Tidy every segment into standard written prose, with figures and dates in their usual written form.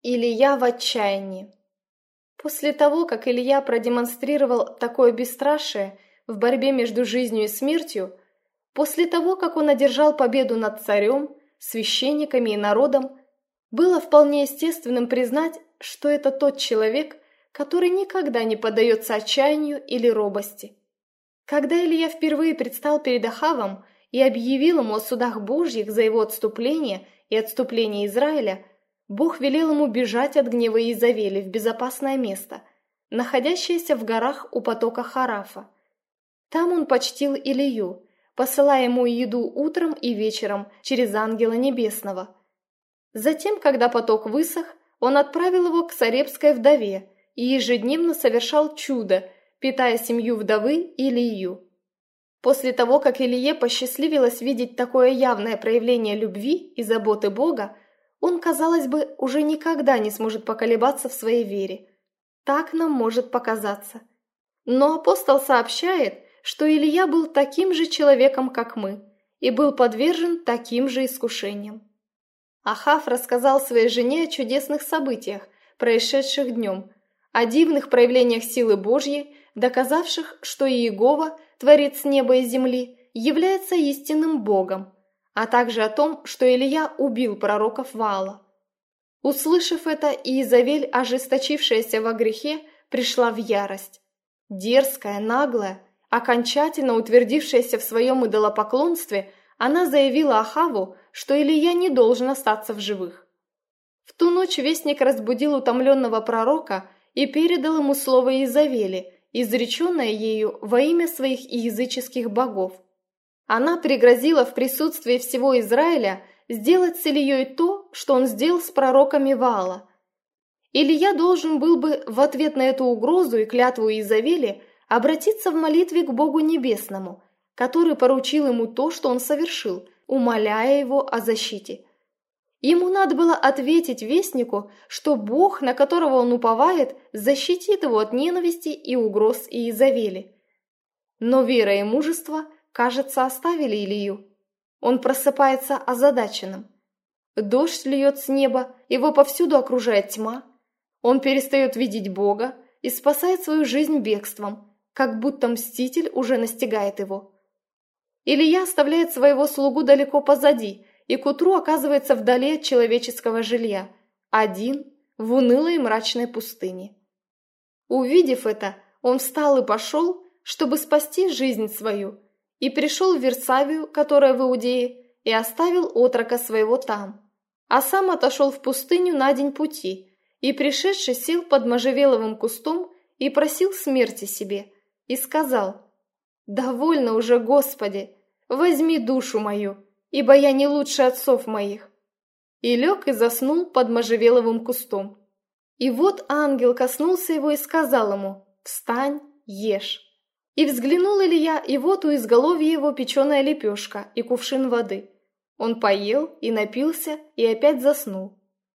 Илия в отчаянии. После того, как Илия продемонстрировал такое бесстрашие в борьбе между жизнью и смертью, после того, как он одержал победу над царем, священниками и народом, было вполне естественным признать, что это тот человек, который никогда не поддается отчаянию или робости. Когда Илия впервые предстал перед Ахавом и объявил ему о судах Божьих за его отступление и отступление Израиля, Бог велел ему бежать от гнева Иезавели в безопасное место, находящееся в горах у потока Харафа. Там он почтил Илию, посылая ему еду утром и вечером через ангела небесного. Затем, когда поток высох, он отправил его к сарепской вдове и ежедневно совершал чудо, питая семью вдовы Илию. После того, как Илие посчастливилось видеть такое явное проявление любви и заботы Бога, он, казалось бы, уже никогда не сможет поколебаться в своей вере. Так нам может показаться. Но апостол сообщает, что Илия был таким же человеком, как мы, и был подвержен таким же искушениям. Ахав рассказал своей жене о чудесных событиях, происшедших днем, о дивных проявлениях силы Божьей, доказавших, что Иегова, Творец неба и земли, является истинным Богом, а также о том, что Илия убил пророков Ваала. Услышав это, Иезавель, ожесточившаяся во грехе, пришла в ярость. Дерзкая, наглая, окончательно утвердившаяся в своем идолопоклонстве, она заявила Ахаву, что Илия не должен остаться в живых. В ту ночь вестник разбудил утомленного пророка и передал ему слово Иезавели, изреченное ею во имя своих языческих богов. Она пригрозила в присутствии всего Израиля сделать с Илией то, что он сделал с пророками Ваала. Илия должен был бы в ответ на эту угрозу и клятву Иезавели обратиться в молитве к Богу Небесному, который поручил ему то, что он совершил, умоляя его о защите. Ему надо было ответить вестнику, что Бог, на которого он уповает, защитит его от ненависти и угроз Иезавели. Но вера и мужество, кажется, оставили Илию. Он просыпается озадаченным. Дождь льет с неба, его повсюду окружает тьма. Он перестает видеть Бога и спасает свою жизнь бегством, как будто мститель уже настигает его. Илия оставляет своего слугу далеко позади и к утру оказывается вдали от человеческого жилья, один, в унылой и мрачной пустыне. Увидев это, он встал и пошел, чтобы спасти жизнь свою, и пришел в Вирсавию, которая в Иудее, и оставил отрока своего там, а сам отошел в пустыню на день пути, и, пришедший, сел под можжевеловым кустом и просил смерти себе, и сказал: «Довольно уже, Господи, возьми душу мою, ибо я не лучше отцов моих». И лег и заснул под можжевеловым кустом. И вот ангел коснулся его и сказал ему: «Встань, ешь». И взглянул Илия, и вот у изголовья его печеная лепешка и кувшин воды. Он поел и напился, и опять заснул.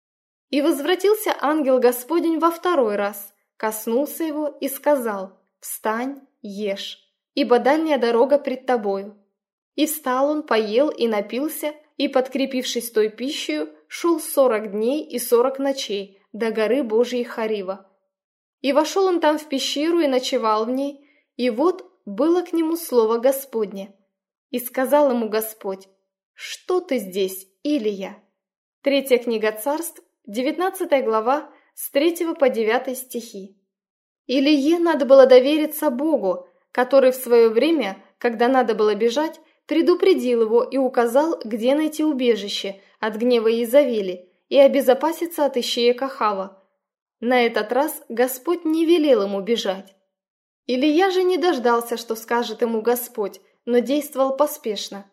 И возвратился ангел Господень во второй раз, коснулся его и сказал: «Встань, ешь, ибо дальняя дорога пред тобою». И встал он, поел и напился, и, подкрепившись той пищей, шел 40 дней и 40 ночей до горы Божьей Харива. И вошел он там в пещеру и ночевал в ней, и вот было к нему слово Господне. И сказал ему Господь: «Что ты здесь, Илия?» 3 книга Царств, 19 глава, с 3 по 9 стихи. Илие надо было довериться Богу, который в свое время, когда надо было бежать, предупредил его и указал, где найти убежище от гнева Иезавели и обезопаситься от ищеек Ахава. На этот раз Господь не велел ему бежать. Илия же не дождался, что скажет ему Господь, но действовал поспешно.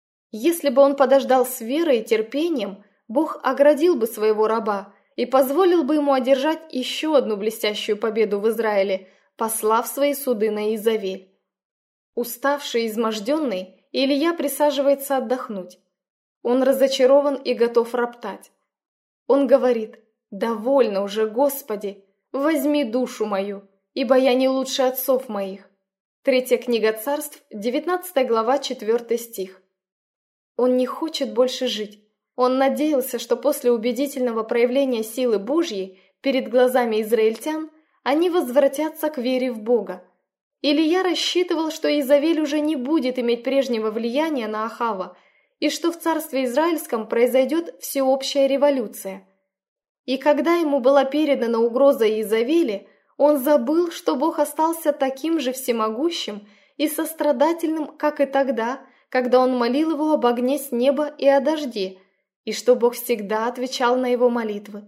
Если бы он подождал с верой и терпением, Бог оградил бы своего раба и позволил бы ему одержать еще одну блестящую победу в Израиле, послав свои суды на Иезавель. Уставший и изможденный, Илия присаживается отдохнуть. Он разочарован и готов роптать. Он говорит: «Довольно уже, Господи, возьми душу мою, ибо я не лучше отцов моих». 3 книга Царств, 19 глава, 4 стих. Он не хочет больше жить. Он надеялся, что после убедительного проявления силы Божьей перед глазами израильтян они возвратятся к вере в Бога. Илья рассчитывал, что Иезавель уже не будет иметь прежнего влияния на Ахава, и что в царстве Израильском произойдет всеобщая революция. И когда ему была передана угроза Иезавели, он забыл, что Бог остался таким же всемогущим и сострадательным, как и тогда, когда он молил его об огне с неба и о дожде, и что Бог всегда отвечал на его молитвы.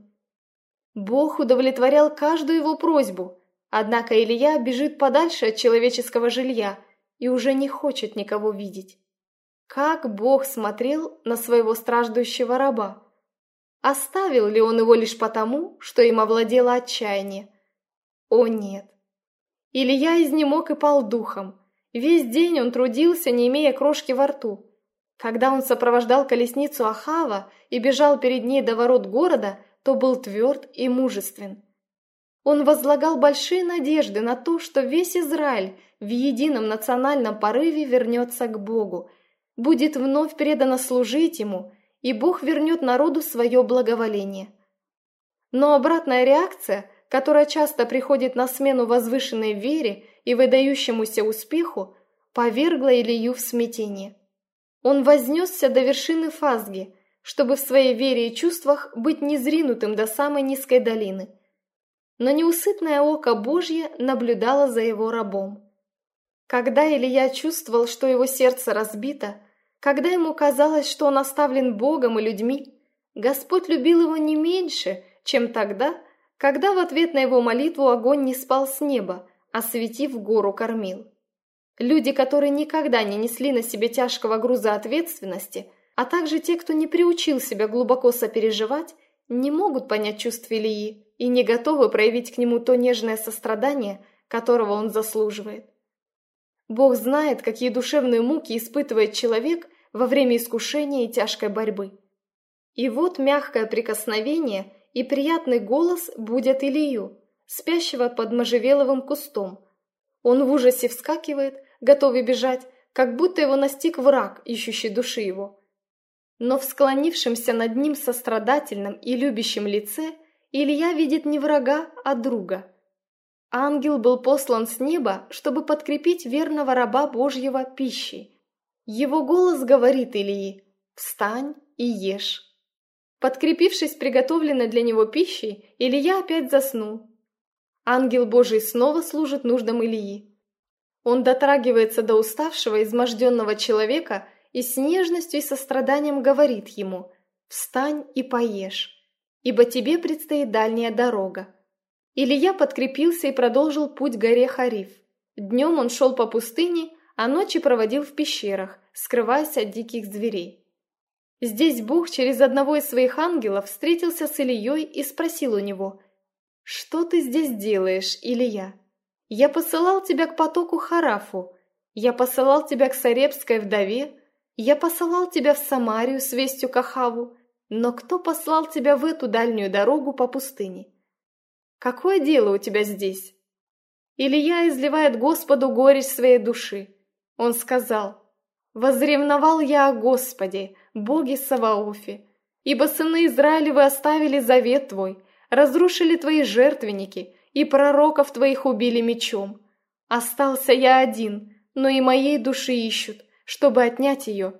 Бог удовлетворял каждую его просьбу, однако Илья бежит подальше от человеческого жилья и уже не хочет никого видеть. Как Бог смотрел на своего страждущего раба? Оставил ли он его лишь потому, что им овладело отчаяние? О нет! Илья изнемог и пал духом. Весь день он трудился, не имея крошки во рту. Когда он сопровождал колесницу Ахава и бежал перед ней до ворот города, то был тверд и мужествен. Он возлагал большие надежды на то, что весь Израиль в едином национальном порыве вернется к Богу, будет вновь предано служить Ему, и Бог вернет народу свое благоволение. Но обратная реакция, которая часто приходит на смену возвышенной вере и выдающемуся успеху, повергла Илью в смятение. Он вознесся до вершины Фазги, чтобы в своей вере и чувствах быть низринутым до самой низкой долины. Но неусыпное око Божье наблюдало за его рабом. Когда Илья чувствовал, что его сердце разбито, когда ему казалось, что он оставлен Богом и людьми, Господь любил его не меньше, чем тогда, когда в ответ на его молитву огонь не спал с неба, осветив гору кормил. Люди, которые никогда не несли на себе тяжкого груза ответственности, а также те, кто не приучил себя глубоко сопереживать, не могут понять чувств Илии и не готовы проявить к нему то нежное сострадание, которого он заслуживает. Бог знает, какие душевные муки испытывает человек во время искушения и тяжкой борьбы. И вот мягкое прикосновение и приятный голос будят Илью, спящего под можжевеловым кустом. Он в ужасе вскакивает, готовый бежать, как будто его настиг враг, ищущий души его. Но в склонившемся над ним сострадательном и любящем лице Илья видит не врага, а друга. Ангел был послан с неба, чтобы подкрепить верного раба Божьего пищей. Его голос говорит Илии: «Встань и ешь». Подкрепившись приготовленной для него пищей, Илья опять заснул. Ангел Божий снова служит нуждам Илии. Он дотрагивается до уставшего, изможденного человека и с нежностью и состраданием говорит ему: «Встань и поешь, ибо тебе предстоит дальняя дорога». Илья подкрепился и продолжил путь к горе Хариф. Днем он шел по пустыне, а ночи проводил в пещерах, скрываясь от диких зверей. Здесь Бог через одного из своих ангелов встретился с Ильей и спросил у него: «Что ты здесь делаешь, Илья? Я посылал тебя к потоку Харафу, я посылал тебя к Сарепской вдове, я посылал тебя в Самарию с вестью к Ахаву, но кто послал тебя в эту дальнюю дорогу по пустыне? Какое дело у тебя здесь?» Илья изливает Господу горечь своей души. Он сказал: «Возревновал я о Господе, Боге Саваофе, ибо сыны Израилевы оставили завет Твой, разрушили Твои жертвенники, и пророков Твоих убили мечом. Остался я один, но и моей души ищут, чтобы отнять ее».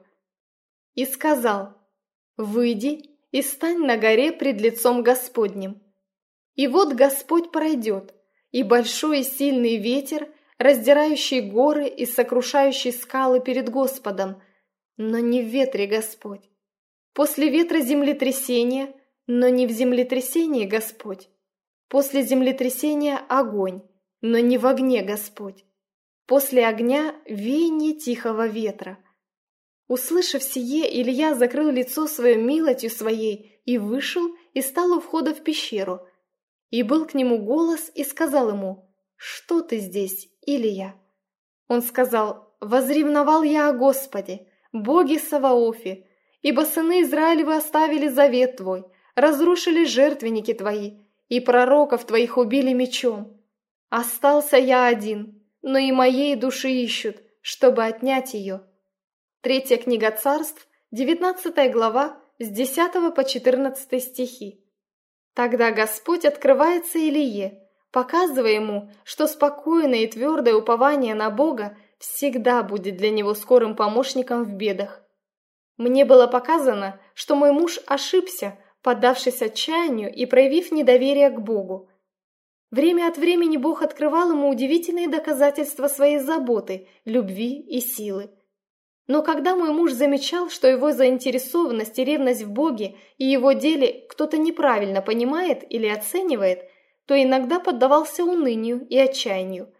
И сказал: «Выйди и стань на горе пред лицом Господним». И вот Господь пройдет, и большой и сильный ветер, раздирающий горы и сокрушающий скалы перед Господом, но не в ветре Господь. После ветра землетрясение, но не в землетрясении Господь. После землетрясения огонь, но не в огне Господь. После огня веяние тихого ветра. Услышав сие, Илья закрыл лицо свое милостью своей и вышел и стал у входа в пещеру. И был к нему голос и сказал ему: «Что ты здесь, Илья?» Он сказал: «Возревновал я о Господе, Боге Саваофе, ибо сыны Израилевы оставили завет Твой, разрушили жертвенники Твои, и пророков Твоих убили мечом. Остался я один, но и моей души ищут, чтобы отнять ее». Третья книга Царств, 19 глава, с 10 по 14 стихи. Тогда Господь открывается Илие, показывая ему, что спокойное и твердое упование на Бога всегда будет для него скорым помощником в бедах. Мне было показано, что мой муж ошибся, поддавшись отчаянию и проявив недоверие к Богу. Время от времени Бог открывал ему удивительные доказательства своей заботы, любви и силы. Но когда мой муж замечал, что его заинтересованность и ревность в Боге и его деле кто-то неправильно понимает или оценивает, то иногда поддавался унынию и отчаянию.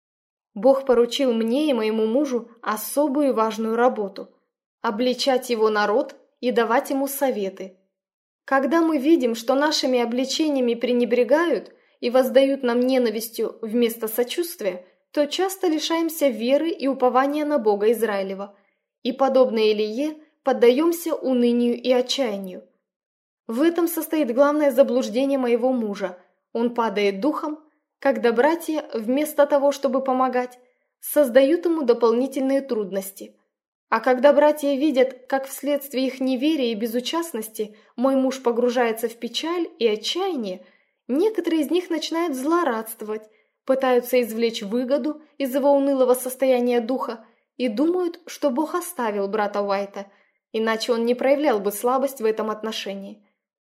Бог поручил мне и моему мужу особую и важную работу – обличать его народ и давать ему советы. Когда мы видим, что нашими обличениями пренебрегают и воздают нам ненавистью вместо сочувствия, то часто лишаемся веры и упования на Бога Израилева, и, подобно Илие, поддаемся унынию и отчаянию. В этом состоит главное заблуждение моего мужа. Он падает духом, когда братья, вместо того, чтобы помогать, создают ему дополнительные трудности. А когда братья видят, как вследствие их неверия и безучастности мой муж погружается в печаль и отчаяние, некоторые из них начинают злорадствовать, пытаются извлечь выгоду из его унылого состояния духа и думают, что Бог оставил брата Уайта, иначе он не проявлял бы слабость в этом отношении.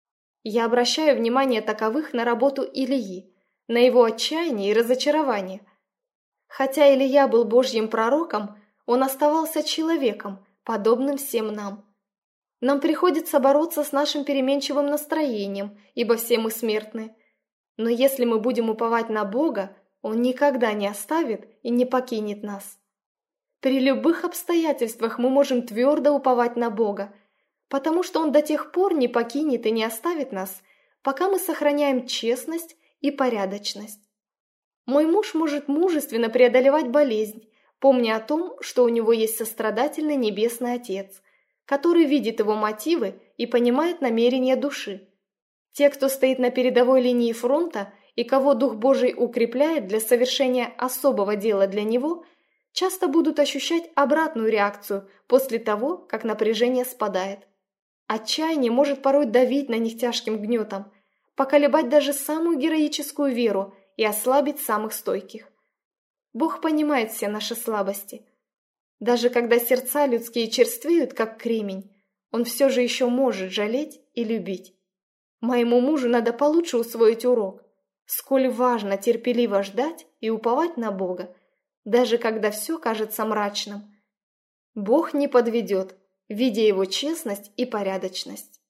Я обращаю внимание таковых на работу Илии, на его отчаяние и разочарование. Хотя Илия был Божьим пророком, он оставался человеком, подобным всем нам. Нам приходится бороться с нашим переменчивым настроением, ибо все мы смертны. Но если мы будем уповать на Бога, Он никогда не оставит и не покинет нас. При любых обстоятельствах мы можем твердо уповать на Бога, потому что Он до тех пор не покинет и не оставит нас, пока мы сохраняем честность и порядочность. Мой муж может мужественно преодолевать болезнь, помня о том, что у него есть сострадательный Небесный Отец, который видит его мотивы и понимает намерения души. Те, кто стоит на передовой линии фронта и кого Дух Божий укрепляет для совершения особого дела для него, часто будут ощущать обратную реакцию после того, как напряжение спадает. Отчаяние может порой давить на них тяжким гнетом, поколебать даже самую героическую веру и ослабить самых стойких. Бог понимает все наши слабости. Даже когда сердца людские черствеют, как кремень, Он все же еще может жалеть и любить. Моему мужу надо получше усвоить урок, сколь важно терпеливо ждать и уповать на Бога, даже когда все кажется мрачным. Бог не подведет, видя его честность и порядочность.